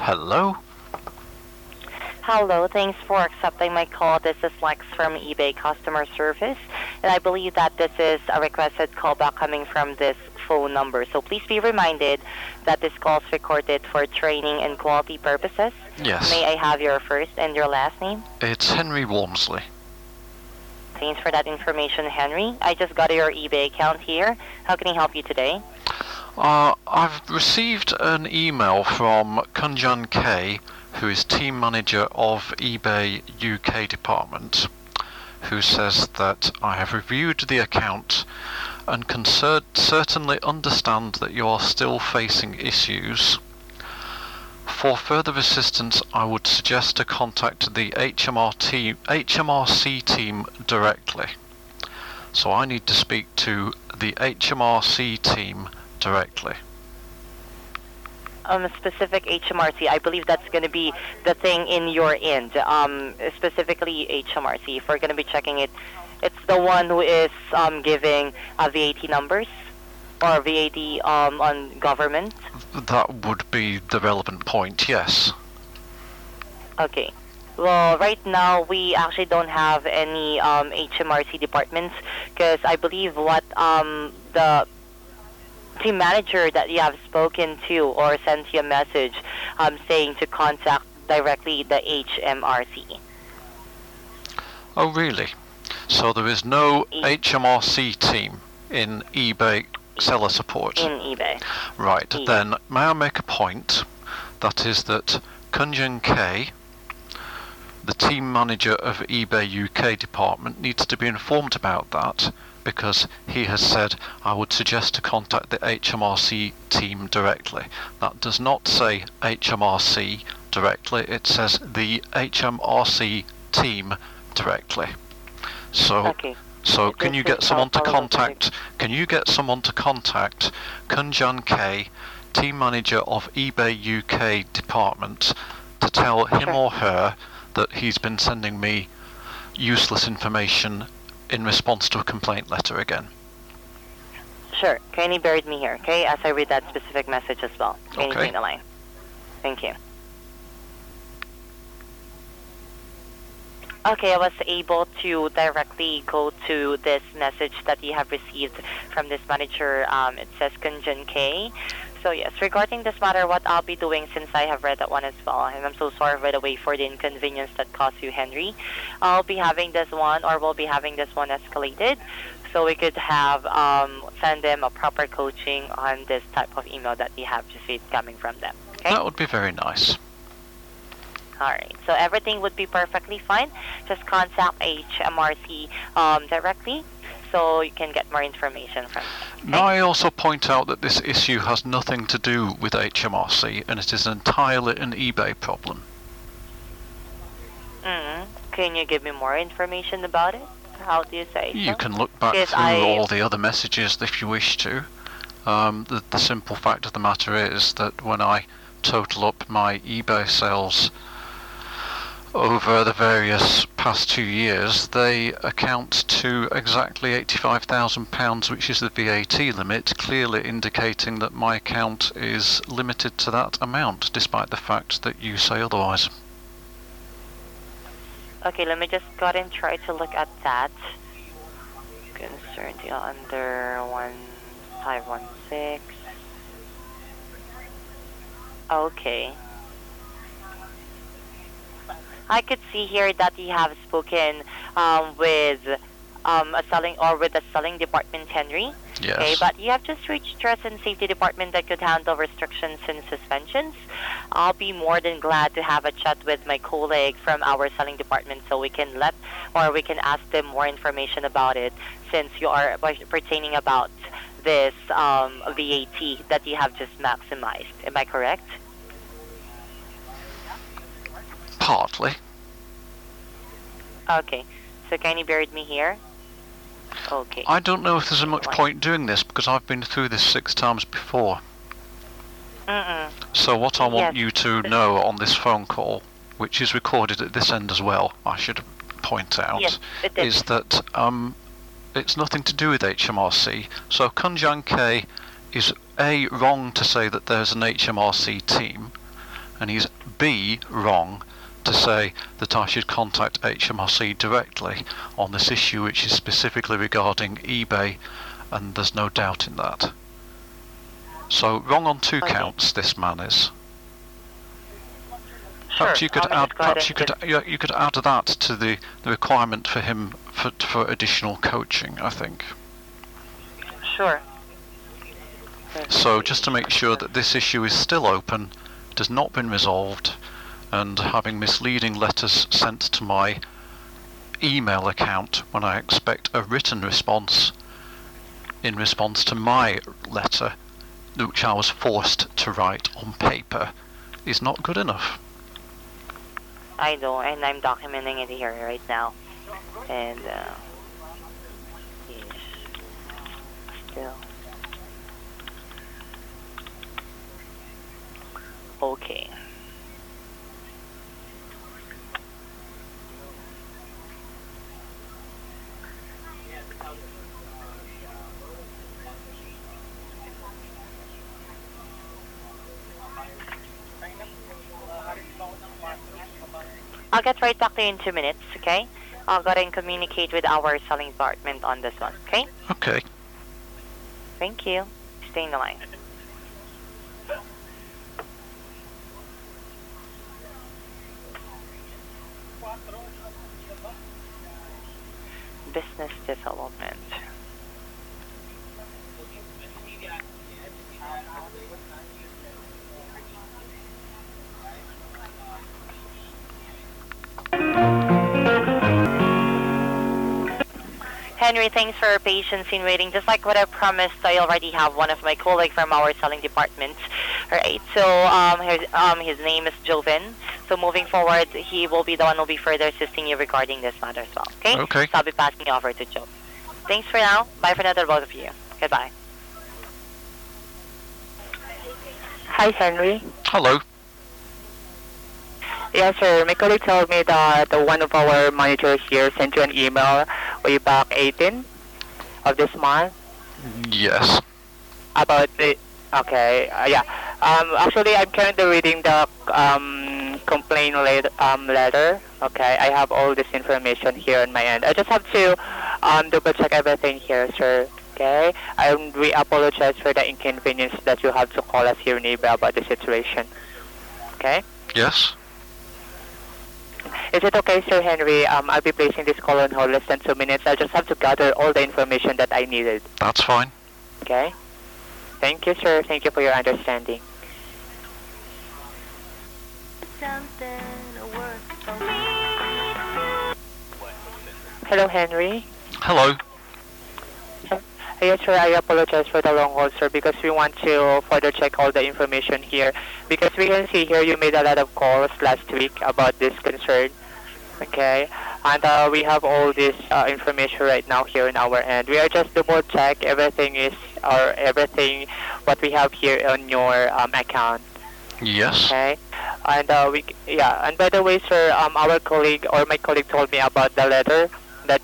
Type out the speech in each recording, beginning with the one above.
Hello? Hello, thanks for accepting my call. This is Lex from eBay Customer Service, and I believe that this is a requested callback coming from this phone number. So please be reminded that this call is recorded for training and quality purposes. Yes. May I have your first and your last name? It's Henry Walmsley. Thanks for that information, Henry. I just got your eBay account here. How can I help you today? I've received an email from Kunjan K, who is team manager of eBay UK department, who says that I have reviewed the account and can certainly understand that you are still facing issues. For further assistance, I would suggest to contact the HMRC team directly. So I need to speak to the HMRC team directly. Specific HMRC, I believe that's going to be the thing in your end, specifically HMRC. If we're going to be checking it, it's the one who is giving VAT numbers or VAT on government. That would be the relevant point, yes. Okay. Well, right now we actually don't have any HMRC departments because I believe what the team manager that you have spoken to or sent you a message saying to contact directly the HMRC. Oh, really? So there is no HMRC team in eBay seller support? In eBay. Right, then may I make a point? That is that Kunjan K, the team manager of eBay UK department, needs to be informed about that, because he has said I would suggest to contact the HMRC team directly. That does not say HMRC directly, it says the HMRC team directly. So Okay. so can you get someone to contact Kunjan K, team manager of eBay UK department, to tell him or her that he's been sending me useless information in response to a complaint letter again? Sure. Kindly bear with me here, okay, as I read that specific message as well. Kindly stay on the line. Thank you. Okay, I was able to directly go to this message that you have received from this manager. It says Kunjan K. So yes, regarding this matter, what I'll be doing, since I have read that one as well, and I'm so sorry by the way for the inconvenience that caused you, Henry, I'll be having this one, or we'll be having this one escalated, so we could have send them a proper coaching on this type of email that you have received coming from them. Okay? That would be very nice. Alright, so everything would be perfectly fine. Just contact HMRC directly so you can get more information from them. Okay? Now I also point out that this issue has nothing to do with HMRC, and it is entirely an eBay problem. Can you give me more information about it? How do you say You can look back through all the other messages if you wish to. The simple fact of the matter is that when I total up my eBay sales over the various past 2 years, they account to exactly £85,000, which is the VAT limit, clearly indicating that my account is limited to that amount, despite the fact that you say otherwise. Okay, let me just go ahead and try to look at that. Concerned under 1516. Okay. I could see here that you have spoken with a selling department, Henry. Yes. Okay, but you have just reached trust and safety department that could handle restrictions and suspensions. I'll be more than glad to have a chat with my colleague from our selling department so we can we can ask them more information about it, since you are pertaining about this VAT that you have just maximized. Am I correct? Partly. Okay, so can you bear with me here? Okay. I don't know if there's much point doing this, because I've been through this 6 times before. So what I want you to know on this phone call, which is recorded at this end as well, I should point out, is that it's nothing to do with HMRC. So Kunjan K is A, wrong to say that there's an HMRC team, and he's B, wrong to say that I should contact HMRC directly on this issue, which is specifically regarding eBay, and there's no doubt in that. So wrong on two counts, this man is. Perhaps you could add. Perhaps you could add that to the requirement for him for additional coaching, I think. Sure. So just to make sure that this issue is still open, it has not been resolved, and having misleading letters sent to my email account when I expect a written response in response to my letter, which I was forced to write on paper, is not good enough. I know, and I'm documenting it here right now. And he's still okay. I'll get right back to you in 2 minutes, okay? I'll go ahead and communicate with our selling department on this one, okay? Okay. Thank you. Stay in the line. Business development. Henry, thanks for your patience in waiting. Just like what I promised, I already have one of my colleagues from our selling department. Alright, so his name is Joven. So moving forward, he will be the one who will be further assisting you regarding this matter as well. Okay? Okay. So I'll be passing you over to Joe. Thanks for now. Bye for now to both of you. Goodbye. Hi, Henry. Hello. Yes, sir. My colleague told me that one of our managers here sent you an email way back 18 of this month. Yes. About the... Okay, yeah. Actually, I'm currently reading the complaint letter. Okay, I have all this information here on my end. I just have to double check everything here, sir. Okay? We apologize for the inconvenience that you have to call us here in eBay about the situation. Okay? Yes. Is it okay, Sir Henry? I'll be placing this call on hold less than 2 minutes. I just have to gather all the information that I needed. That's fine. Okay? Thank you, sir. Thank you for your understanding. Hello, Henry. Hello. Yes, sir, I apologize for the long hold, sir, because we want to further check all the information here. Because we can see here you made a lot of calls last week about this concern. Okay? And we have all this information right now here in our end. We are just double check everything what we have here on your account. Yes. Okay? And and by the way, sir, my colleague told me about the letter that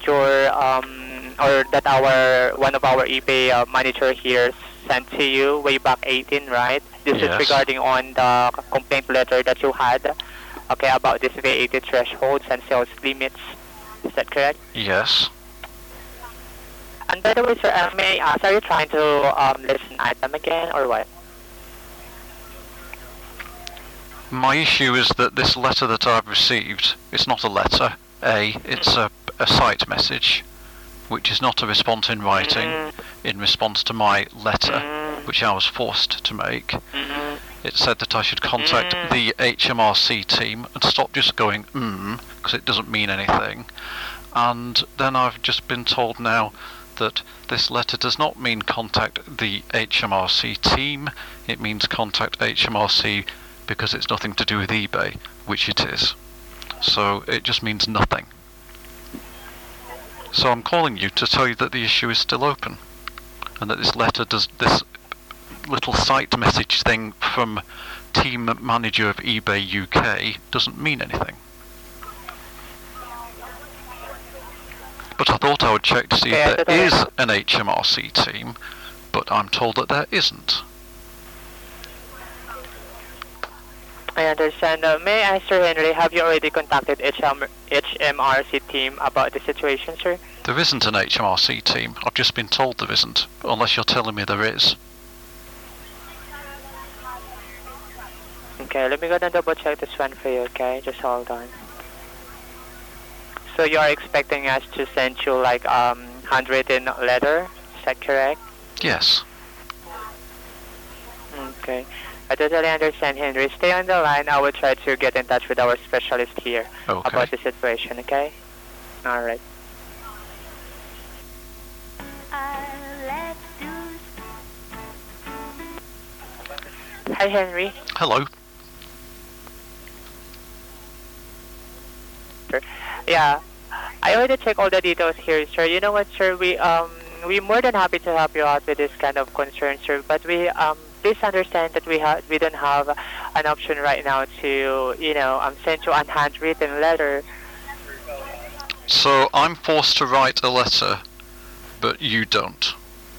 one of our eBay manager here sent to you way back 18, right? This is regarding on the complaint letter that you had, okay, about this VAT thresholds and sales limits. Is that correct? Yes. And by the way, sir, may I ask, are you trying to listen at them again or what? My issue is that this letter that I've received, it's not a letter, it's a site message, which is not a response in writing, in response to my letter, which I was forced to make. It said that I should contact the HMRC team and stop just going, because it doesn't mean anything. And then I've just been told now that this letter does not mean contact the HMRC team, it means contact HMRC because it's nothing to do with eBay, which it is. So it just means nothing. So I'm calling you to tell you that the issue is still open, and that this letter does this little site message thing from team manager of eBay UK doesn't mean anything. But I thought I would check to see if there is an HMRC team, but I'm told that there isn't. I understand. May I ask, Sir Henry, have you already contacted HMRC team about the situation, sir? There isn't an HMRC team. I've just been told there isn't, unless you're telling me there is. Okay, let me go and double check this one for you, okay? Just hold on. So you are expecting us to send you like handwritten letter, is that correct? Yes. Okay. I totally understand, Henry. Stay on the line. I will try to get in touch with our specialist here about the situation, okay? Alright. Hi, Henry. Hello. Yeah, I already checked all the details here, sir. You know what, sir? We more than happy to help you out with this kind of concern, sir. But we please understand that we don't have an option right now to send you a handwritten letter. So I'm forced to write a letter, but you don't.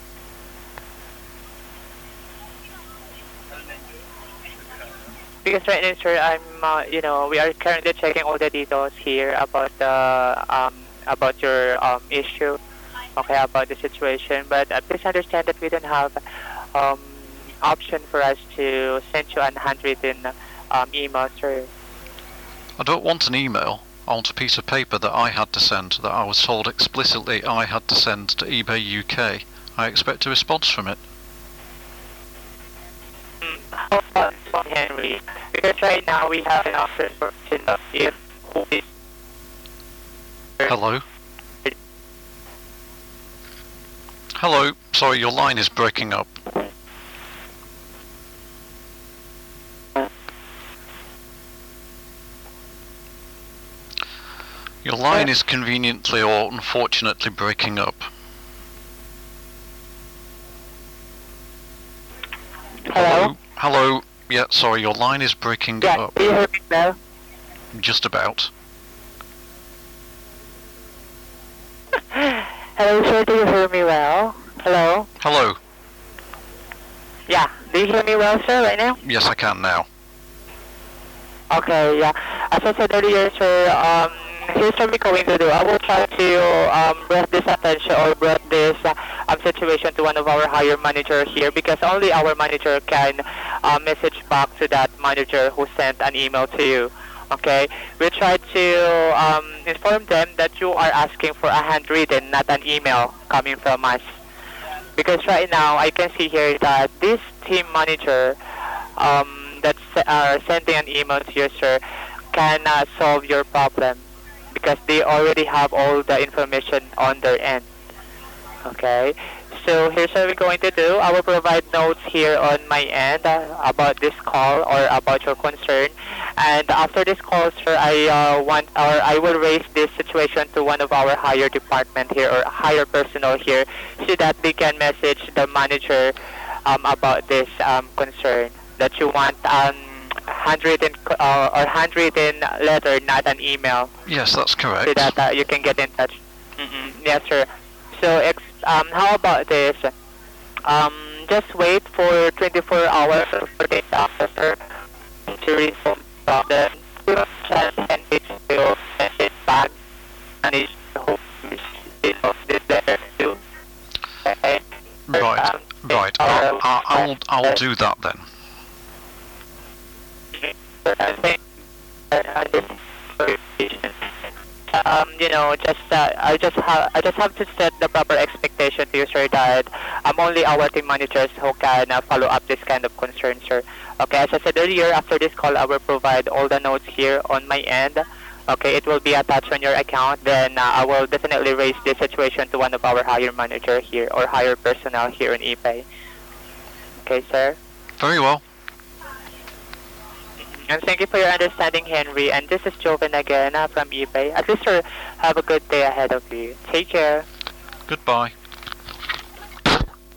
Because right now, sir, we are currently checking all the details here about the about your issue, okay, about the situation. But please understand that we don't have option for us to send you a handwritten email, sir. I don't want an email. I want a piece of paper that I had to send, that I was told explicitly I had to send to eBay UK. I expect a response from it. How about this one, Henry? Because right now we have an option for if Hello? Hello? Sorry, your line is breaking up. Your line is conveniently or unfortunately breaking up. Hello? Hello? Yeah, sorry, your line is breaking up. Do you hear me now? Just about. Hello, sir, do you hear me well? Hello? Hello? Yeah, do you hear me well, sir, right now? Yes, I can now. Okay, yeah. As I said earlier, sir, here's what we're going to do. I will try to bring this attention or bring this situation to one of our higher manager here, because only our manager can message back to that manager who sent an email to you. Okay, we try to inform them that you are asking for a handwritten, not an email coming from us. Because right now I can see here that this team manager that's sending an email to you, sir, cannot solve your problem because they already have all the information on their end. Okay, so here's what we're going to do. I will provide notes here on my end about this call or about your concern. And after this call, sir, I will raise this situation to one of our higher department here or higher personnel here, so that they can message the manager about this concern that you want handwritten letter, not an email. Yes, that's correct. So that you can get in touch. Yes, sir. So how about this? Just wait for 24 hours for this officer to resolve the problem. And it will send it back, and it will this letter too. Okay? Right, right. I'll do that then. I just have to set the proper expectation to you, sir, that only our team managers who can follow up this kind of concern, sir. Okay, as I said earlier, after this call, I will provide all the notes here on my end. Okay, it will be attached on your account. Then I will definitely raise this situation to one of our higher manager here or higher personnel here in eBay. Okay, sir? Very well. And thank you for your understanding, Henry. And this is Joven again from eBay. At least, sir, have a good day ahead of you. Take care. Goodbye.